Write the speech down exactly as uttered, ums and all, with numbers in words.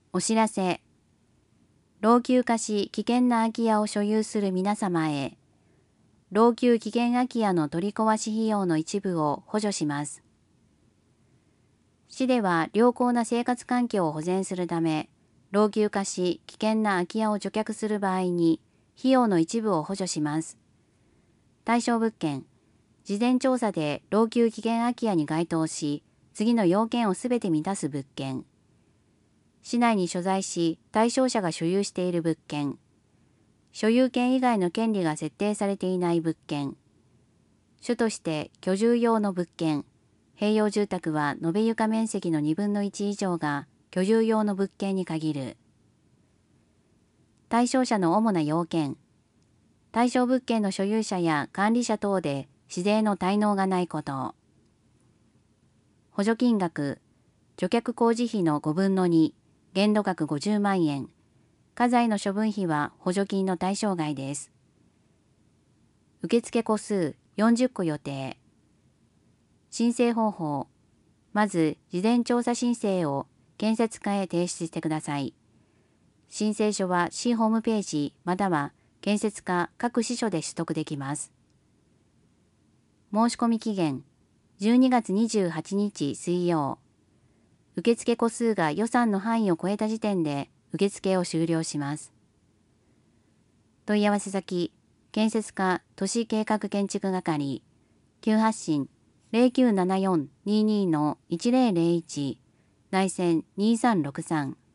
お知らせ。老朽化し危険な空き家を所有する皆様へ、老朽危険空き家の取り壊し費用の一部を補助します。市では良好な生活環境を保全するため、老朽化し危険な空き家を除却する場合に、費用の一部を補助します。対象物件、事前調査で老朽危険空き家に該当し、次の要件をすべて満たす物件。市内に所在し、対象者が所有している物件。所有権以外の権利が設定されていない物件。主として居住用の物件。併用住宅は延べ床面積のにぶんのいち以上が居住用の物件に限る。対象者の主な要件。対象物件の所有者や管理者等で市税の滞納がないこと。補助金額。除却工事費のごぶんのに、限度額ごじゅうまんえん。家財の処分費は補助金の対象外です。受付戸数よんじゅっこ予定。申請方法。まず、事前調査申請を建設課へ提出してください。申請書は市ホームページまたは建設課各支所で取得できます。申込期限じゅうにがつにじゅうはちにち水曜。受付戸数が予算の範囲を超えた時点で受付を終了します。問い合わせ先、建設課都市計画建築係、急発進 ゼロきゅうななよんにーにーのいちゼロゼロいち、内線にさんろくさん。